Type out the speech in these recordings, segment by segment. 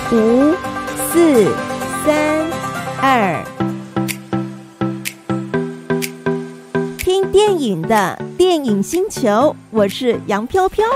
5、4、3、2，听电影的电影星球，我是杨飘飘。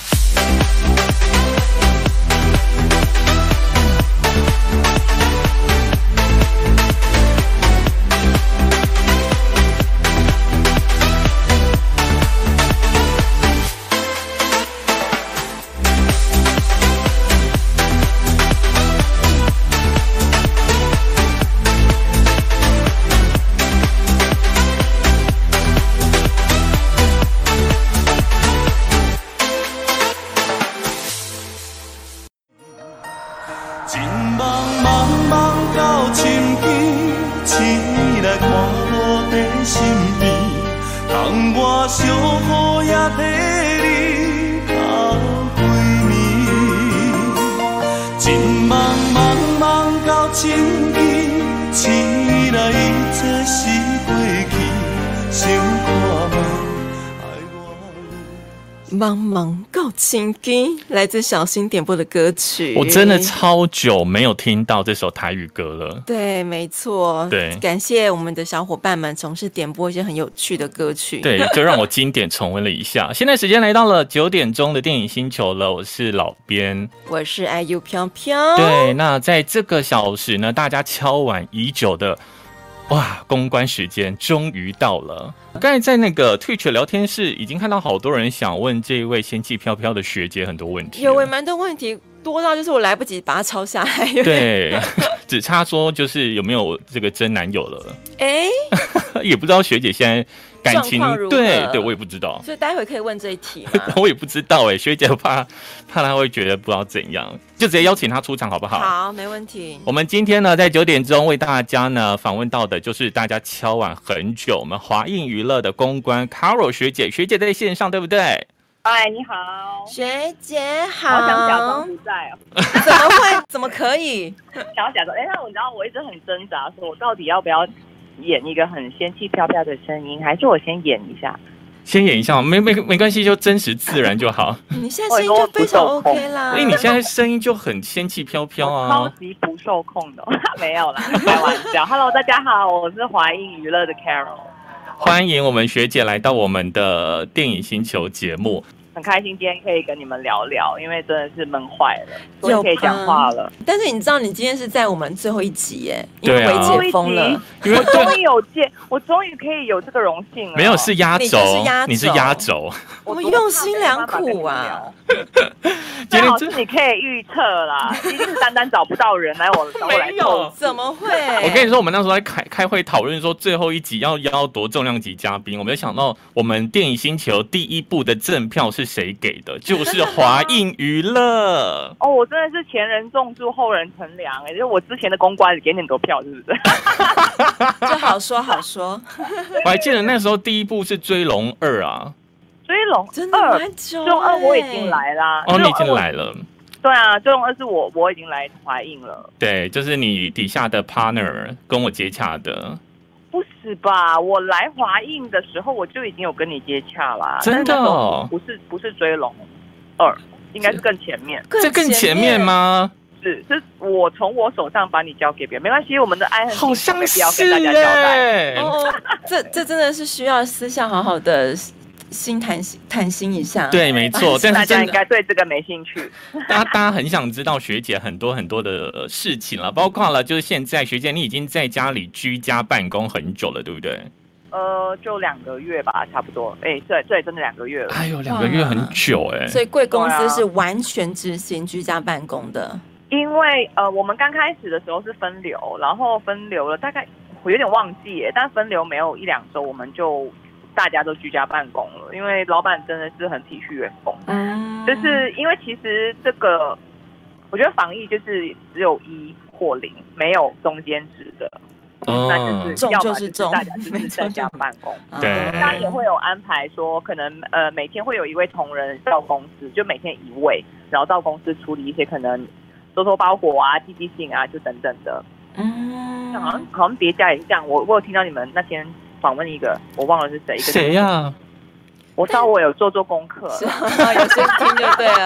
茫茫到千金，来自小新点播的歌曲。 我真的超久没有听到这首台语歌了。 对，没错。 对， 感谢我们的小伙伴们总是点播一些很有趣的歌曲。 对，就让我经典重温了一下。现在时间来到了9点钟的电影星球了，我是老编， 我是IU飘飘。 对，那在这个小时呢，大家敲碗已久的。哇，公关时间终于到了！刚才在那个 Twitch 聊天室已经看到好多人想问这位仙气飘飘的学姐很多问题， 有蛮多问题，多到就是我来不及把它抄下来。 对，只差说就是有没有这个真男友了？也不知道学姐现在感情对，我也不知道， 所以待会可以问这一题吗？ 我也不知道学姐怕她会觉得不知道怎样，就直接邀请她出场好不好？ 好，没问题。 我们今天呢，在9点钟为大家呢访问到的就是大家敲碗很久，我们华映娱乐的公关 Carol 学姐，学姐在线上对不对？ 嗨，你好， 学姐好。 好想假装不在哦。 怎么会？怎么可以？ 想要假装？那我知道我一直很挣扎，说我到底要不要演一个很仙气飘飘的声音，还是我先演一下？ 先演一下，没关系，就真实自然就好。 你现在声音就非常 OK 啦， 因为你现在声音就很仙气飘飘啊， 超级不受控的，没有啦，开玩笑。Hello， 大家好，我是华映娱乐的 Carol， 欢迎我们学姐来到我们的电影星球节目。 很开心今天可以跟你们聊聊，因为真的是闷坏了，终于可以讲话了。 但是你知道，你今天是在我们最后一集耶，因为解封了， 我终于有我终于可以有这个荣幸了。 没有，是压轴， 你是压轴， 我们用心良苦啊。 最好是你可以预测啦，一定是单单找不到人来我来凑， 怎么会？ 我跟你说，我们那时候在开会讨论说最后一集要邀多重量级嘉宾，我们就想到我们电影星球第一部的赠票是谁给的？就是华映娱乐。 哦，我真的是前人种树，后人乘凉就是我之前的公关给你很多票，是不是？ 这好说好说。 我还记得那时候第一部是《追龙2》啊。 追龙真的蛮久， 追龙2我已经来啦。 哦，你已经来了。 对啊，追龙2是我已经来华映了。 对，就是你底下的 partner 跟我接洽的。 不是吧？我来华映的时候我就已经有跟你接洽啦。 真的哦？ 不是追龙2，应该是更前面。 这更前面吗？ 是我从我手上把你交给别人，没关系，我们的爱恨好像是跟大家交代。 这真的是需要私下好好的谈心一下。 对，没错，但是大家应该对这个没兴趣。 大家很想知道学姐很多的事情了，包括了就是现在学姐你已经在家里居家办公很久了，对不对？ 就2个月吧，差不多。对，真的2个月了。 哎呦，2个月很久哎。 所以贵公司是完全执行居家办公的。 因为我们刚开始的时候是分流，然后分流了大概我有点忘记耶，但分流没有1-2周，我们就大家都居家办公了。因为老板真的是很体恤员工，就是因为其实这个我觉得防疫就是只有1或0，没有中间值的。那就是要么就是大家就是在家办公， 对， 当然也会有安排说，可能每天会有一位同仁到公司，就每天1位，然后到公司处理一些可能收包裹啊、寄信啊，就等等的。好像别家也是这样。我有听到你们那天访问一个，我忘了是谁。 谁呀？ 我稍微有做功课， 有先听就对了。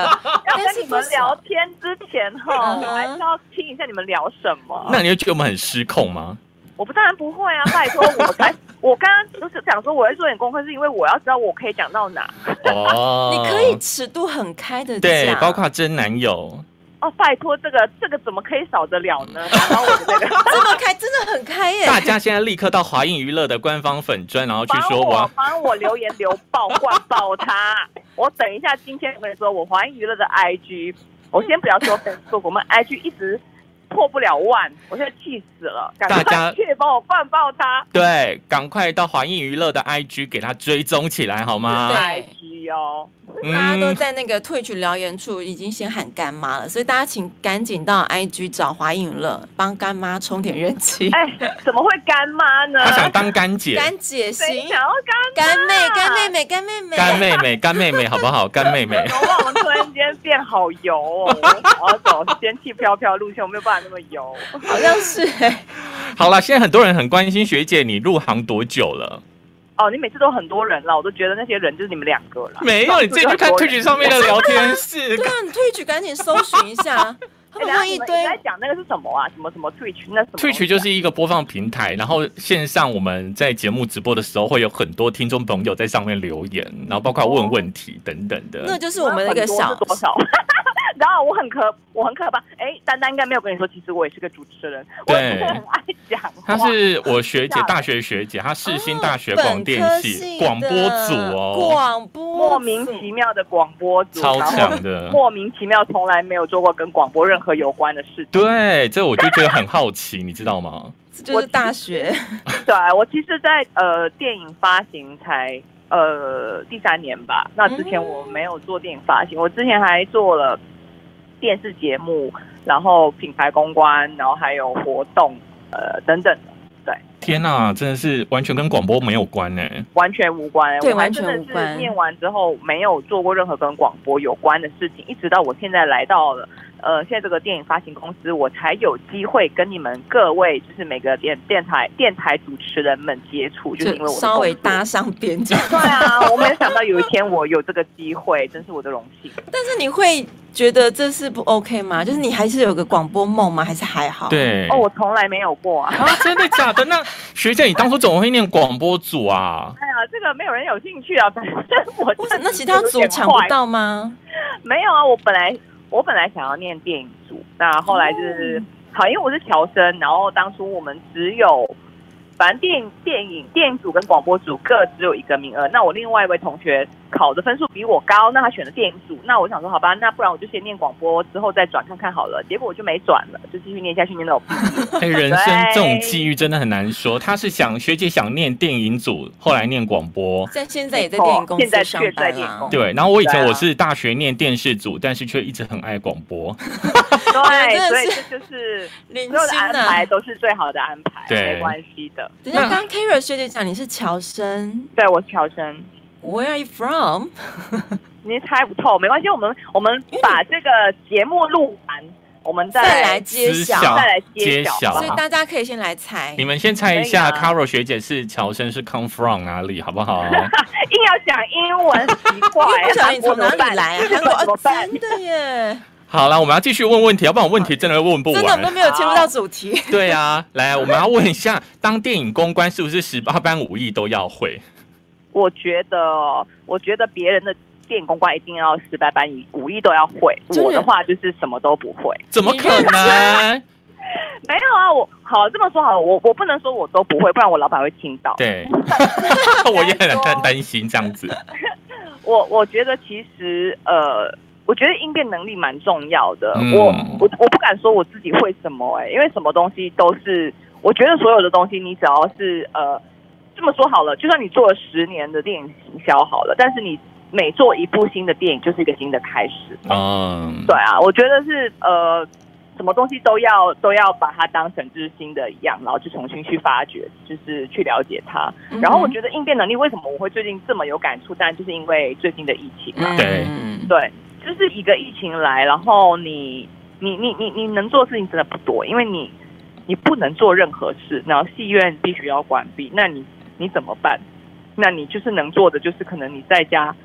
要跟你们聊天之前哈，我还是要听一下你们聊什么。 那你会觉得我们很失控吗？ 我当然不会啊，拜托我刚刚就是想说我会做点功课，是因为我要知道我可以讲到哪。 哦， 你可以尺度很开的讲， 对，包括真男友。 哦，拜托，这个怎么可以少得了呢？然后我的这个这么开，真的很开耶！ 大家现在立刻到华映娱乐的官方粉专，然后去说帮我留言留爆灌爆他。我等一下，今天我跟你说，我华映娱乐的 IG， 我先不要说 Facebook， 我们 IG 一直破不了万，我现在气死了！ 大家去帮我灌爆他。 对，赶快到华映娱乐的 IG 给他追踪起来好吗？ IG 哦。 大家都在那个Twitch留言处已经先喊干妈了，所以大家请赶紧到 IG 找华映娱乐，帮干妈充点人气。 怎么会干妈呢？ 她想当干姐， 干姐行， 想要干妹，干妹妹，干妹妹， 干妹妹，干妹妹，好不好？干妹妹。 我们突然间变好油哦，我要走仙气飘飘路线，我没有办法那么油， 好像是好了，现在很多人很关心学姐，你入行多久了？ 哦，你每次都很多人了，我都觉得那些人就是你们2个了。 没有，你自己去看 Twitch 上面的聊天室。 对啊，你Twitch赶紧搜寻一下，他们会一堆。 你在讲那个是什么啊？什么 Twitch？ 那什么 Twitch 就是一个播放平台，然后线上我们在节目直播的时候，会有很多听众朋友在上面留言，然后包括问问题等等的。 那就是我们那个小多少？然后我很可怕。丹丹应该没有跟你说，其实我也是个主持人，我真的很爱讲话。 她是我学姐，大学学姐，她世新大学广电系广播组哦， 广播莫名其妙的广播组， 超强的， 莫名其妙从来没有做过跟广播任何有关的事情。 对，这我就觉得很好奇，你知道吗？ 这就是大学。 对，我其实在电影发行才第3年吧。那之前我没有做电影发行，我之前还做了电视节目，然后品牌公关，然后还有活动等等的。对， 天哪，真的是完全跟广播没有关呢， 完全无关。 对， 我完全无关。 念完之后没有做过任何跟广播有关的事情，一直到我现在来到了现在这个电影发行公司，我才有机会跟你们各位就是每个电台主持人们接触，就是因为我稍微搭上边角。 对啊，我没有想到有一天我有这个机会，真是我的荣幸。 但是你会觉得这是不 OK 吗？就是你还是有个广播梦吗？还是还好？ 对， 我从来没有过啊。 真的假的？那学姐，你当初怎么会念广播组啊？ 哎呀，这个没有人有兴趣啊。反正我那其他组抢不到吗？ 没有啊，我本来想要念电影组，那后来就是好，因为我是侨生，然后当初我们只有反正电影组跟广播组各只有1个名额，那我另外一位同学考的分数比我高，那他选了电影组，那我想说好吧，那不然我就先念广播，之后再转看看好了。结果我就没转了，就继续念下去，念到我毕业。 人生这种际遇真的很难说。他是学姐想念电影组，后来念广播， 现在也在电影公司上班啊。 对，然后我以前我是大学念电视组，但是却一直很爱广播。 对，所以这就是所有的安排都是最好的安排， 对， 没关系的。 等一下，刚 Kara 学姐讲你是侨生， 对，我是侨生。 Where are you from？ 你猜不透，没关系，我们把这个节目录完，我们再来揭晓，所以大家可以先来猜。 你们先猜一下 ，Carol 学姐是侨生，是 come from 哪里，好不好？ 硬要讲英文，奇怪， 不晓得你从哪里来啊？韩国真的耶。 好了，我们要继续问问题，要不然我问题真的会问不完。 真的，我们都没有切入到主题。 对啊，来，我们要问一下，当电影公关是不是18般武艺都要会？ 我觉得别人的电影公关一定要18般武艺都要会，我的话就是什么都不会。 怎么可能？ 没有啊，我好这么说好了，我不能说我都不会，不然我老板会听到。 对，我也很担心这样子。 我觉得其实我觉得应变能力蛮重要的。我不敢说我自己会什么因为什么东西都是，我觉得所有的东西你只要是这么说好了，就算你做了10年的电影行销好了，但是你每做一部新的电影就是一个新的开始。对啊，我觉得是什么东西都要把它当成就是新的一样，然后去重新去发掘，就是去了解它。然后我觉得应变能力为什么我会最近这么有感触，当然就是因为最近的疫情嘛。对，就是一个疫情来，然后你能做的事情真的不多，因为你不能做任何事，然后戏院必须要关闭，那你怎么办？那你就是能做的就是可能你在家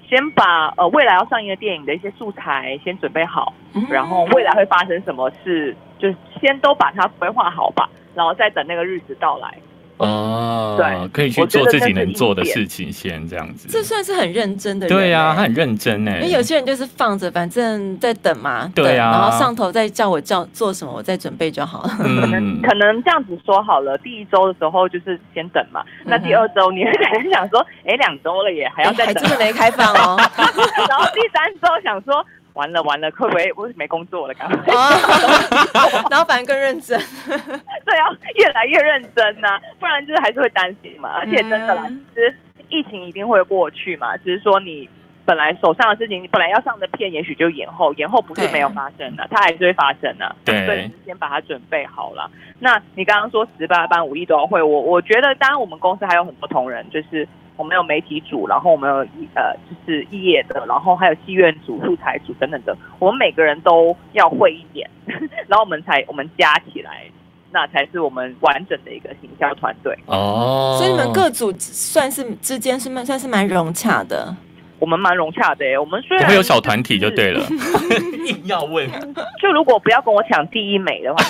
先把未来要上映的电影的一些素材先准备好，然后未来会发生什么事，就先都把它规划好吧，然后再等那个日子到来。对， 可以去做自己能做的事情，先这样子。 这算是很认真的人。 对啊，他很认真哎。 因为有些人就是放着，反正在等嘛。 对啊。 然后上头再叫我做什么，我再准备就好了。 可能这样子说好了，第1周的时候就是先等嘛。那第2周你会想说，2周了也还要再等， 还真的没开放哦。 然后第3周想说。完了，会不会我没工作了？赶快， 然后反而更认真， 对，要越来越认真呐，不然就是还是会担心嘛。而且真的啦，其实疫情一定会过去嘛，只是说你本来手上的事情，你本来要上的片，也许就延后不是没有发生的，它还是会发生的。 对， 所以先把它准备好了。那你刚刚说18班5艺都会，我觉得当然我们公司还有很多同仁，就是我们有媒体组，然后我们有就是异业的，然后还有戏院组、素材组等等的，我们每个人都要会一点，然后我们加起来，那才是我们完整的一个行销团队。 所以你们各组算是之间算是蛮融洽的。 我们蛮融洽的耶，我们虽然不会有小团体就对了。硬要问， 就如果不要跟我抢第一美的话。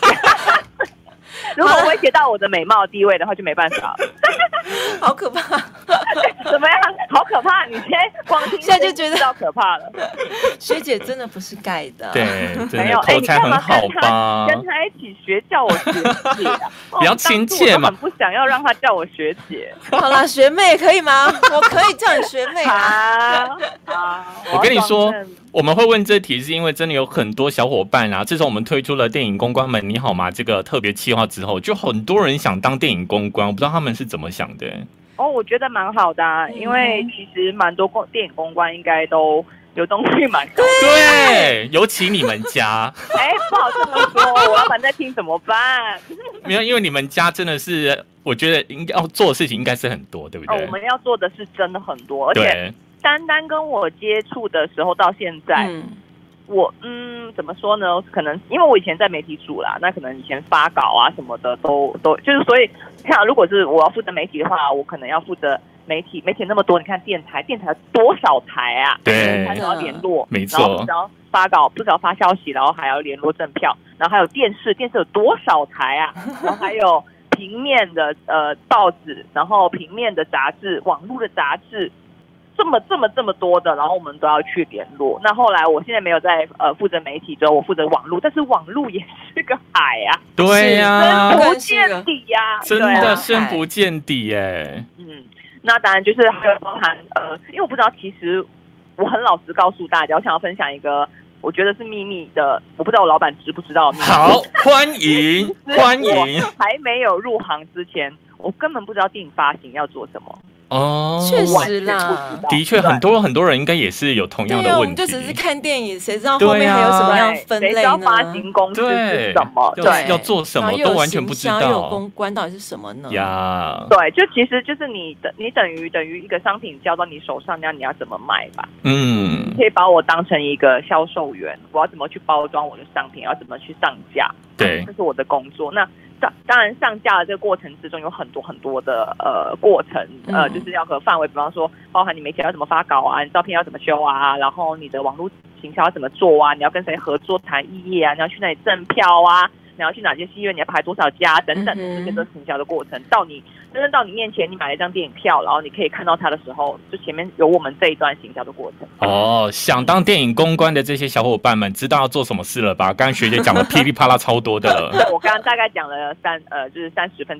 如果威胁到我的美貌地位的话，就没办法了。 好可怕！ 怎么样？好可怕！你现在光听现在就觉得到可怕了。 学姐真的不是盖的， 对，真的口才很好吧？ 跟他一起学，叫我学姐， 比较亲切嘛。 很不想要让他叫我学姐。 好啦，学妹可以吗？我可以叫你学妹啊！ 我跟你说。我们会问这题，是因为真的有很多小伙伴啊，自从我们推出了电影公关们你好吗这个特别企划之后，就很多人想当电影公关，我不知道他们是怎么想的。 我觉得蛮好的啊，因为其实蛮多电影公关应该都流动率蛮高的。 对，尤其你们家。 不好这么说，我老板在听怎么办？ 没有，因为你们家真的是，我觉得应该要做的事情应该是很多，对不对？ 我们要做的是真的很多，而且。单跟我接触的时候到现在，我怎么说呢？可能因为我以前在媒体组啦，那可能以前发稿啊什么的都就是，所以看如果是我要负责媒体的话，我可能要负责媒体那么多，你看电台多少台啊？ 对， 还要联络， 没错， 然后不只要发稿，不只要发消息，然后还要联络赠票，然后还有电视有多少台啊？然后还有平面的报纸，然后平面的杂志，网络的杂志。这么多的，然后我们都要去联络。那后来我现在没有在负责媒体，之后我负责网络，但是网络也是个海啊， 对呀， 深不见底呀， 真的深不见底耶。 那当然就是还有包含因为我不知道，其实我很老实告诉大家，我想要分享一个我觉得是秘密的，我不知道我老板知不知道。 好，欢迎欢迎。 还没有入行之前，我根本不知道电影发行要做什么。 确实啦， 的确很多人应该也是有同样的问题。我们就只是看电影，谁知道后面还有什么样分类呢？ 谁知道发行公司是什么？ 对，要做什么都完全不知道。 有公关到底是什么呢？ 呀， 对，就其实就是你等于一个商品交到你手上，你要怎么卖吧？你可以把我当成一个销售员，我要怎么去包装我的商品，要怎么去上架？ 对， 这是我的工作。那当然，上架的这个过程之中有很多的过程，就是要和范围，比方说包含你媒体要怎么发稿啊，你照片要怎么修啊，然后你的网络行销要怎么做啊，你要跟谁合作谈异业啊，你要去哪里赠票啊，你要去哪些戏院，你要排多少家等等，这些都是行销的过程。真正到你面前，你买了一张电影票，然后你可以看到它的时候，就前面有我们这一段行销的过程。 想当电影公关的这些小伙伴们，知道要做什么事了吧？刚刚学姐讲的噼里啪啦超多的了。 我刚刚大概讲了就是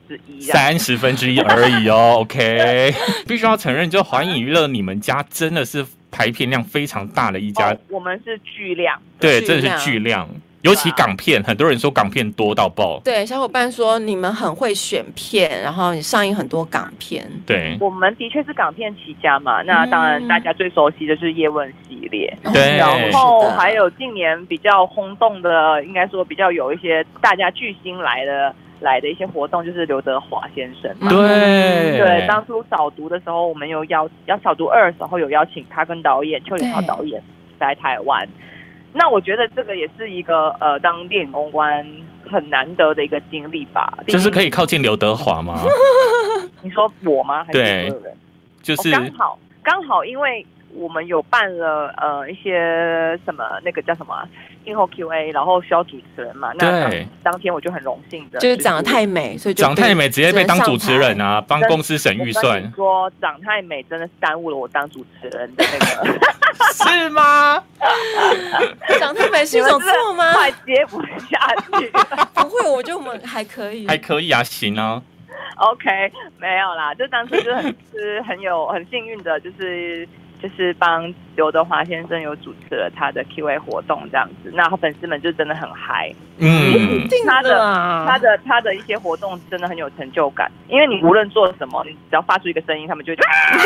1/30而已哦。OK， 必须要承认，就华影娱乐，你们家真的是排片量非常大的一家。 我们是巨量， 对，真的是巨量。尤其港片，很多人说港片多到爆。 对，小伙伴说你们很会选片，然后你上映很多港片。 对， 我们的确是港片起家嘛。那当然，大家最熟悉的是叶问系列。 对， 然后还有近年比较轰动的，应该说比较有一些大家巨星来的一些活动，就是刘德华先生嘛。 对， 当初扫毒的时候，我们有要扫毒2的时候有邀请他跟导演邱礼涛导演来台湾。那我觉得这个也是一个当电影公关很难得的一个经历吧。 就是可以靠近刘德华吗？ 你说我吗？还是所有人？ 就是刚好，因为我们有办了一些什么那个叫什么映后 Q&A， 然后需要主持人嘛。那当天我就很荣幸的， 就是长得太美，所以就长太美直接被当主持人啊，帮公司省预算。 说长太美真的是耽误了我当主持人的那个， 是吗？ 长太美是一种错吗？快接不下去。 不会，我觉得我们还可以， 还可以啊，行啊。 OK， 没有啦，就当初就很幸运的，就是帮刘德华先生有主持了他的 Q&A 活动这样子，那粉丝们就真的很嗨。他的一些活动真的很有成就感，因为你无论做什么，你只要发出一个声音，他们就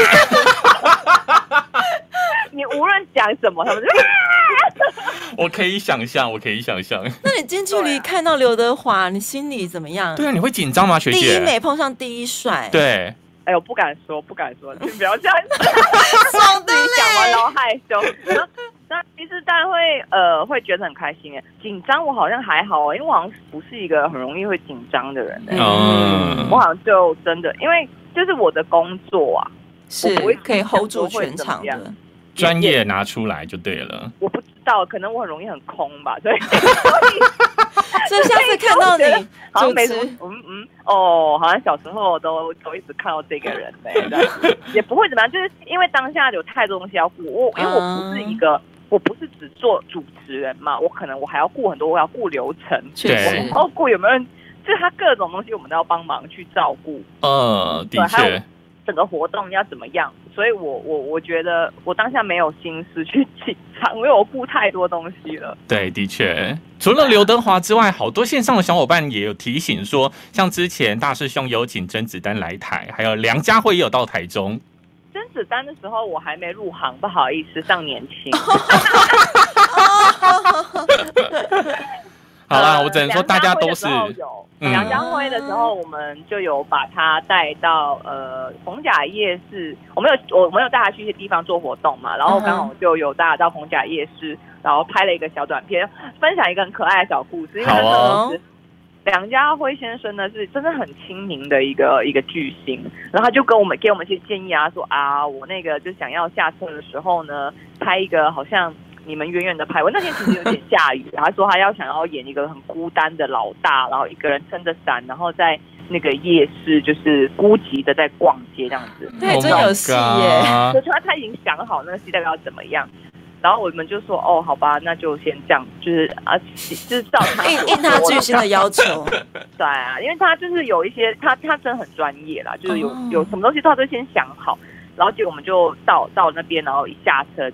你无论讲什么，他们就我可以想象。 那你近距离看到刘德华，你心里怎么样？ 对啊，你会紧张吗，学姐？ 第一美碰上第一帅。 对。 哎呦，不敢说，你不要这样子。自己讲完然后害羞。那其实当然会觉得很开心哎，紧张我好像还好因为我好像不是一个很容易会紧张的人我好像就真的，因为就是我的工作啊， 是可以 hold 住全场的， 专业拿出来就对了。 我不知道，可能我很容易很空吧，所以下次看到你好像没什么，好像小时候都一直看到这个人也不会怎么样，就是因为当下有太多东西要顾，因为我不是只做主持人嘛，我可能我还要顾很多，我要顾流程， 对， 我要顾有没有人，就是他各种东西我们都要帮忙去照顾。 的确。 整个活动要怎么样？所以我觉得我当下没有心思去紧张，因为我顾太多东西了。 对，的确，除了刘德华之外，好多线上的小伙伴也有提醒说，像之前大师兄有请甄子丹来台，还有梁家辉也有到台中。 甄子丹的时候我还没入行，不好意思，尚年轻。 好啦，我只能说大家都是。 梁家辉的时候，我们就有把他带到逢甲夜市，我们有带他去一些地方做活动嘛，然后刚好就有带他到逢甲夜市，然后拍了一个小短片，分享一个很可爱的小故事。因为那时候梁家辉先生呢是真的很亲民的一个巨星，然后他就给我们一些建议啊，说我那个就想要下车的时候呢，拍一个好像你们远远的拍，我那天其实有点下雨，他说他想要演一个很孤单的老大，然后一个人撑着伞，然后在那个夜市就是孤寂的在逛街这样子。 对，真有戏耶！ 所以他已经想好那个戏大概要怎么样，然后我们就说好吧，那就先这样，就是照他应他巨星的要求。 对啊，因为他就是有一些他真的很专业啦，就是有什么东西他都先想好。然后结果我们就到那边，然后一下车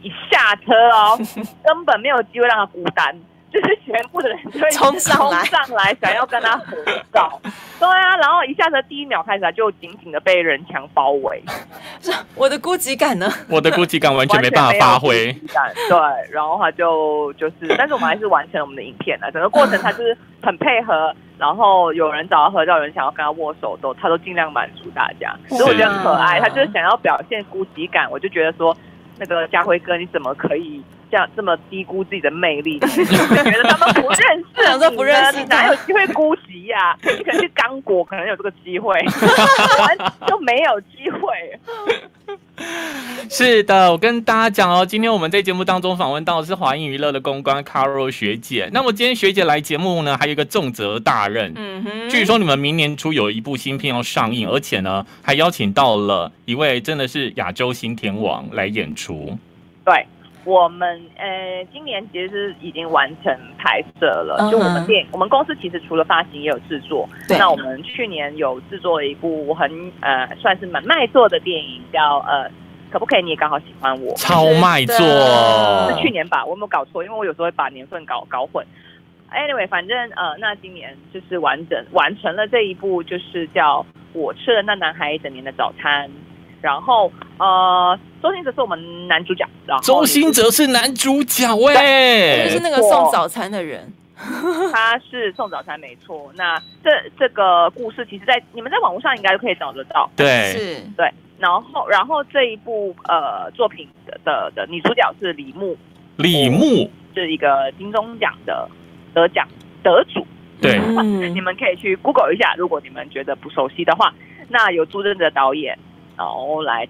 根本没有机会让他孤单，就是全部的人就会冲上来想要跟他合照。对啊，然后一下车第一秒开始，他就紧紧的被人墙包围。 我的孤寂感呢？ 我的孤寂感完全没办法发挥。 对，然后他就是，但是我们还是完成了我们的影片了。整个过程他就是很配合。然后有人找他合照，有人想要跟他握手，他都尽量满足大家，所以我觉得很可爱。他就是想要表现孤寂感，我就觉得说，那个家辉哥，你怎么可以这么低估自己的魅力？你觉得他们不认识你， 不认识你哪有机会孤寂呀？你可能去刚果，可能有这个机会，就没有机会。 是的，我跟大家讲今天我们在节目当中访问到的是华映娱乐的公关 Carol 学姐。那么今天学姐来节目呢，还有一个重责大任。据说你们明年初有一部新片要上映，而且呢还邀请到了一位真的是亚洲新天王来演出。 对，我们今年其实已经完成拍摄了。就我们公司其实除了发行也有制作。那我们去年有制作了一部算是蛮卖座的电影，叫可不可以你也刚好喜欢我？ 超卖座， 是去年吧？我有没有搞错？因为我有时候会把年份搞混。Anyway， 反正那今年就是完成了这一部，就是叫我吃了那男孩一整年的早餐。然后周兴哲是我们男主角， 周兴哲是男主角就是那个送早餐的人。 他是送早餐没错。那这个故事其实你们在网络上应该都可以找得到。 对， 是， 对。然后这一部作品的女主角是李牧，是一个金钟奖的得主。 对， 你们可以去 Google 一下，如果你们觉得不熟悉的话。那有朱正哲导演，然后来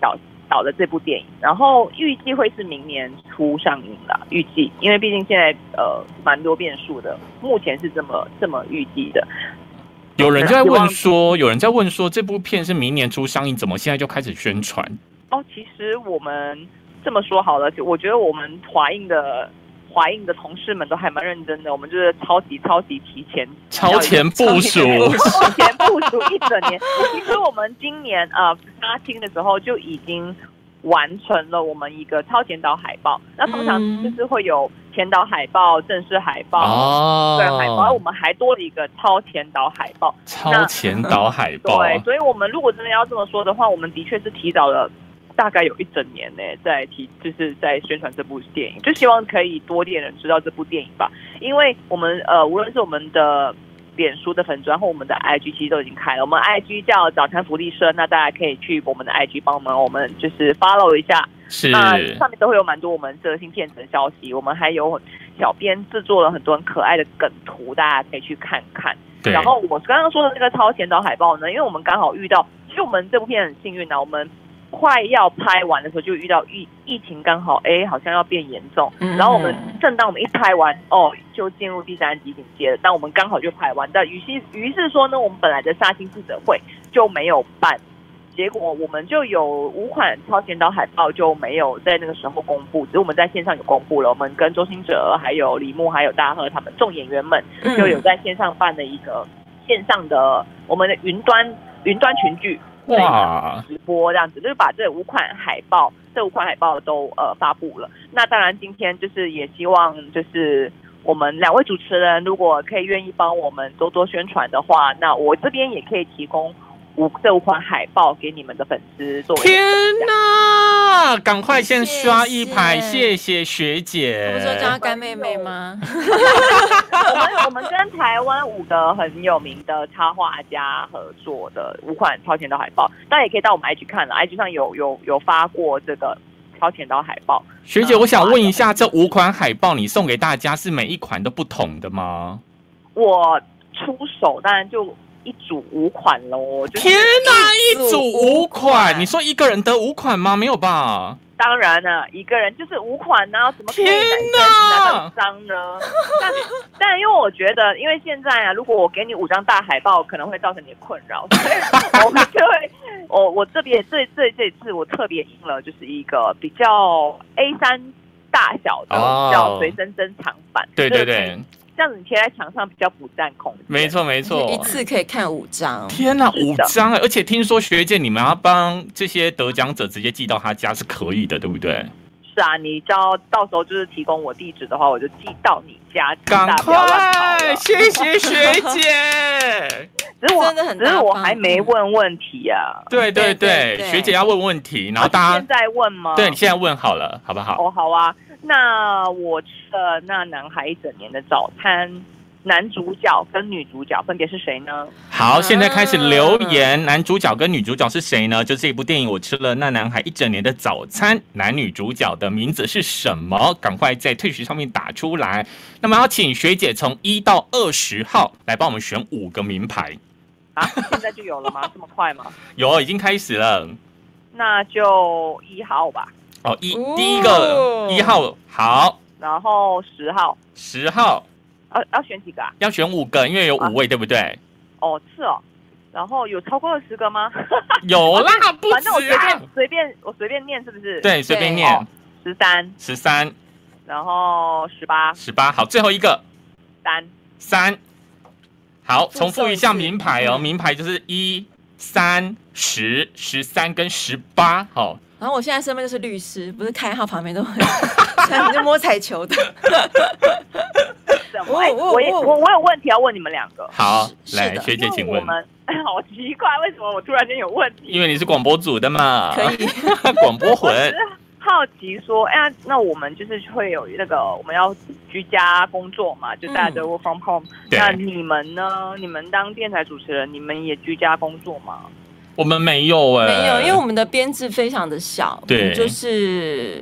导的这部电影，然后预计会是明年初上映啦，预计，因为毕竟现在蛮多变数的，目前是这么预计的。 有人在问说，这部片是明年初上映，怎么现在就开始宣传？ 哦，其实我们这么说好了，我觉得我们华映的同事们都还蛮认真的，我们就是超级超前部署一整年。其实我们今年杀青的时候就已经完成了我们一个超前导海报，那通常就是会有前导海报、正式海报、个人海报，我们还多了一个超前导海报。 超前导海报， 对，所以我们如果真的要这么说的话，我们的确是提早了大概有一整年呢，就是在宣传这部电影，就希望可以多点人知道这部电影吧。因为我们无论是我们的脸书的粉专或我们的 IG 其实都已经开了，我们 IG 叫早餐福利社，那大家可以去我们的 IG 帮我们就是 follow 一下，那上面都会有蛮多我们这个新片子的消息，我们还有小编制作了很多很可爱的梗图，大家可以去看看。然后我刚刚说的那个超前导海报呢，因为我们刚好遇到，其实我们这部片很幸运啊，我们快要拍完的时候就遇到疫情刚好好像要变严重，然后我们正当我们一拍完就进入第3级警戒了，但我们刚好就拍完，但于是说呢，我们本来的杀青记者会就没有办，结果我们就有5款超前导海报就没有在那个时候公布，只是我们在线上有公布了，我们跟周兴哲还有李牧还有大贺他们众演员们就有在线上办了一个线上的我们的云端群聚哇直播，这样子就是把这5款海报都发布了。那当然今天就是也希望就是我们2位主持人如果可以愿意帮我们多多宣传的话，那我这边也可以提供这5款海报给你们的粉丝作为。 天哪，赶快先刷一排，谢谢学姐。 不是说叫她干妹妹吗？ 我们跟台湾5个很有名的插画家合作的5款超前导海报，大家也可以到我们 IG 看了 ，IG 上有发过这个超前导海报。 学姐，我想问一下，这5款海报你送给大家是每一款都不同的吗？ 我出手当然就一组5款咯。 天哪，一组5款？你说一个人得5款吗？没有吧？ 当然了，一个人就是5款呢，怎么可以拿到1张呢？但因为我觉得，因为现在啊，如果我给你5张大海报，可能会造成你的困扰，所以我们就会，我这边这一次我特别印了，就是一个比较 A3 大小的叫随身珍藏版。 对对对。 这样子你贴在墙上比较不占空间。没错没错， 一次可以看5张。 天哪，5张！而且听说学姐你们要帮这些得奖者直接寄到他家是可以的，对不对？ 是啊，你只要到时候就是提供我地址的话，我就寄到你家。 赶快，谢谢学姐。 只是我还没问问题啊。 对对对，学姐要问问题，然后大家现在问吗？ 对，你现在问好了，好不好？ 好啊。那我吃了那男孩一整年的早餐，男主角跟女主角分别是谁呢？ 好，现在开始留言，男主角跟女主角是谁呢？就这一部电影我吃了那男孩一整年的早餐，男女主角的名字是什么？赶快在Twitch上面打出来。那么要请学姐从1到20号来帮我们选5个名牌啊？现在就有了吗？这么快吗？ 有，已经开始了。 那就1号吧。 第一个1号好， 然后10号 ，10号要选几个啊？ 要选5个，因为有5位，对不对？ 是哦。然后有超过20个吗？ 有啦，不止啊。 反正我随便念，是不是？ 对，随便念。13， 然后18， 好，最后一个 3。 好，重复一下名牌哦，名牌就是1、3、10、13跟18，好。 然后我现在身份就是律师，不是开号旁边都会就摸彩球的。 我有问题要问你们2个。 好，来，学姐请问。 好奇怪，为什么我突然间有问题？ 因为你是广播组的嘛。 可以。 广播魂。 好奇说，那我们就是会有那个我们要居家工作嘛，就大家都 work from home。那你们呢？你们当电台主持人，你们也居家工作吗？ 我们没有没有，因为我们的编制非常的小， 对， 就是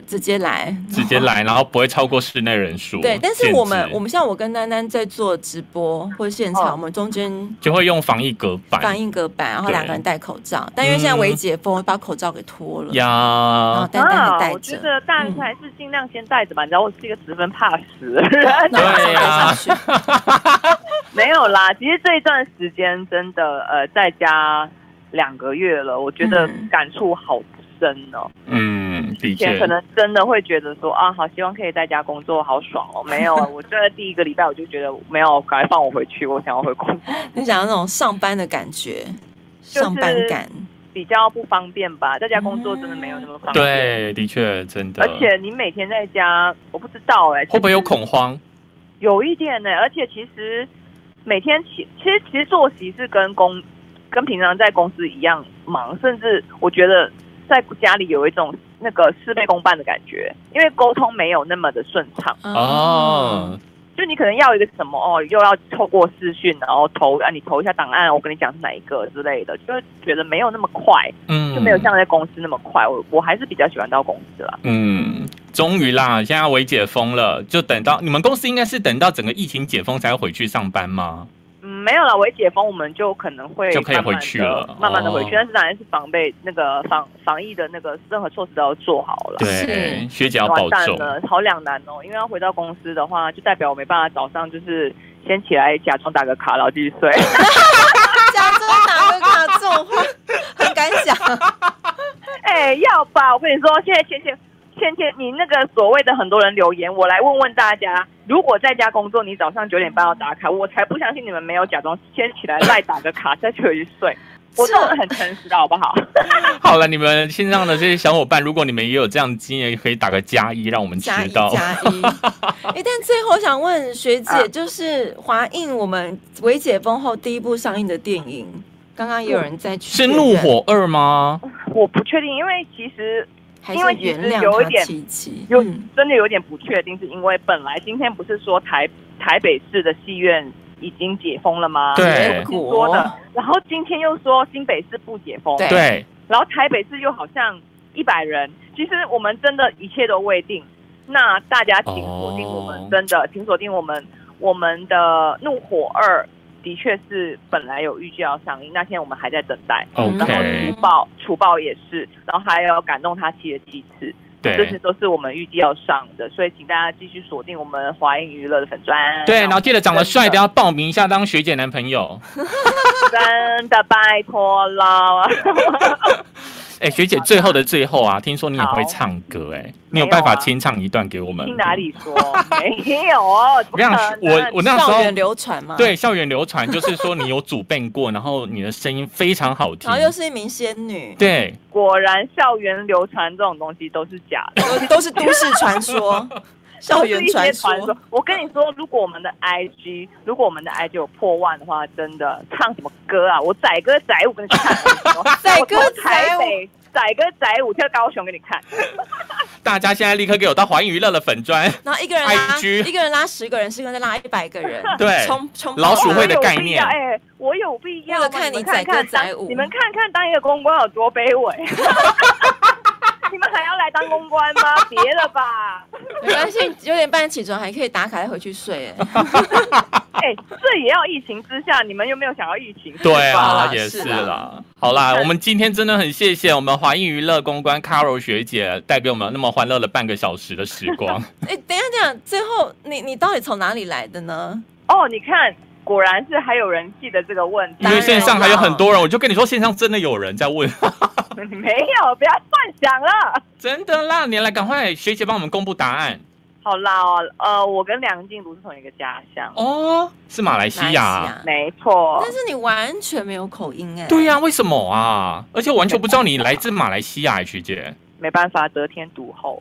直接来， 然后不会超过室内人数。 对，但是我们限制像我跟丹丹在做直播或者现场，我们中间就会用防疫隔板， 然后2个人戴口罩。但因为现在微解封，把口罩给脱了， 呀， 然后丹丹还戴着。 我觉得大人还是尽量先戴着吧。你知道我是一个10分怕死的人。 对呀， 没有啦，其实这一段时间真的在家2个月了，我觉得感触好深哦。的确，以前可能真的会觉得说啊，好希望可以在家工作，好爽哦。没有，我这第1个礼拜我就觉得没有，赶快放我回去，我想要回工作。 你想要那种上班的感觉，上班感比较不方便吧？在家工作真的没有那么方便。 对，的确真的。 而且你每天在家，我不知道会不会有恐慌？ 有一点而且其实每天其实作息是跟平常在公司一样忙，甚至我觉得在家里有一种那个事倍功半的感觉，因为沟通没有那么的顺畅哦。 就你可能要一个什么又要透过视讯，然后你投一下档案，我跟你讲是哪一个之类的，就觉得没有那么快，就没有像在公司那么快。我还是比较喜欢到公司啦。 终于啦，现在微解封了，就等到你们公司应该是等到整个疫情解封才会回去上班吗？ 没有啦，微解封我们就可能会就可以回去了， 慢慢的回去。但是当然是防疫的那个任何措施都要做好了。 对，学姐要保重。 好两难哦，因为要回到公司的话，就代表我没办法早上就是先起来假装打个卡，然后继续睡。 假装打个卡这种话很敢讲。 要吧？我跟你说，现在你那个所谓的很多人留言，我来问问大家，如果在家工作，你早上9点半要打卡，我才不相信你们没有假装先起来赖打个卡，再去回去睡。我做的很诚实的，好不好？ 好了，你们线上的这些小伙伴，如果你们也有这样的经验，可以打个+1，让我们知道。 +1。但最后想问学姐，就是华映我们微解封后第1部上映的电影，刚刚也有人在去， 是《怒火2》吗？ 我不确定，因为其实。 因为原谅有一点真的有点不确定，是因为本来今天不是说台北市的戏院已经解封了吗？ 对， 说的。然后今天又说新北市不解封， 对。然后台北市又好像100人，其实我们真的一切都未定。那大家请锁定我们，真的请锁定我们的《怒火2》。的确是本来有预计要上映，那现在我们还在等待。然后除暴也是，然后还有感动他7的7次， 对， 这些都是我们预计要上的，所以请大家继续锁定我们华映娱乐的粉专。 对，然后记得长得帅的要报名一下当学姐男朋友。 真的拜托了。 学姐，最后的最后啊，听说你也会唱歌，你有办法清唱一段给我们？ 听哪里说？没有哦。 我那时候校园流传嘛， 对，校园流传就是说你有主编过，然后你的声音非常好听， 然后又是一名仙女。 对， 果然校园流传这种东西都是假的， 都是都市传说。校园传说， 我跟你说，如果我们的 IG 有破万的话，真的唱什么歌啊？我载歌载舞给你看， 载歌载舞跳高雄给你看。 大家现在立刻给我到华映娱乐的粉专， 然后一个人拉10个人，10个人再拉100个人， 对， 冲老鼠会的概念。 我有必要吗？看你载歌载舞， 你们看看当一个公关有多卑微。你们还要来当公关吗？别了吧， 没关系，9点半起床还可以打卡再回去睡。 这也要疫情之下，你们有没有想要疫情？ 对啊，也是啦。好啦，我们今天真的很谢谢我们华映娱乐公关 Carol 学姐带给我们那么欢乐的半个小时的时光。 等一下，最后你到底从哪里来的呢？ 你看。果然是还有人记得这个问题， 因为线上还有很多人，我就跟你说，线上真的有人在问。 没有，不要幻想了。 真的啦，你来赶快，学姐帮我们公布答案。 好啦，我跟梁静茹是同一个家乡是马来西亚， 没错。 但是你完全没有口音对呀，为什么啊？而且我完全不知道你来自马来西亚，学姐。 没办法，得天独厚。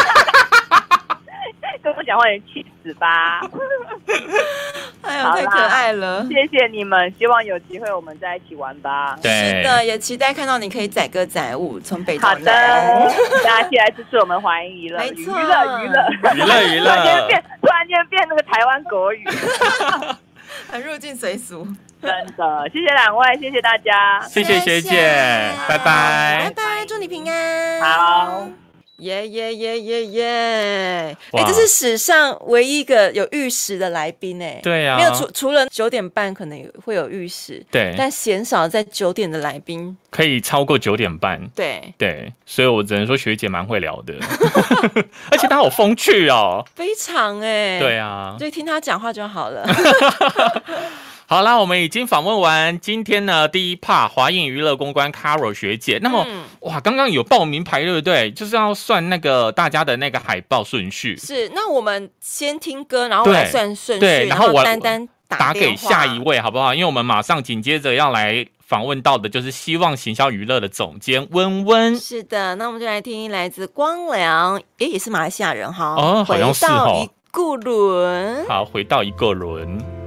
跟我讲话你气死吧！ 哎呦，太可爱了！ 谢谢你们，希望有机会我们在一起玩吧。 对， 是的，也期待看到你可以载歌载舞，从北到南。 好的，大家一起来支持我们华映娱乐， 没错， 娱乐，突然间变那个台湾国语， 很入境随俗。 真的，谢谢两位，谢谢大家， 谢谢学姐，拜拜， 拜拜，祝你平安。 好。 耶耶耶耶耶！ 哇这是史上唯一一个有玉石的来宾哎。 对啊， 没有除了9点半可能会有玉石， 对， 但鲜少在9点的来宾可以超过9点半。 对， 所以我只能说学姐蛮会聊的，而且她好风趣哦。 非常哎。 对啊， 就听他讲话就好了。 好啦，我们已经访问完今天呢第一 part 华映娱乐公关 Carol 学姐。那么，哇，刚刚有报名牌对不对？就是要算那个大家的那个海报顺序。 是，那我们先听歌，然后我来算顺序， 对，然后我单单打给下一位好不好？因为我们马上紧接着要来访问到的就是希望行销娱乐的总监温温。 是的，那我们就来听来自光良，也是马来西亚人哈。 哦，好像是哦。 回到一个轮。 好，回到一个轮。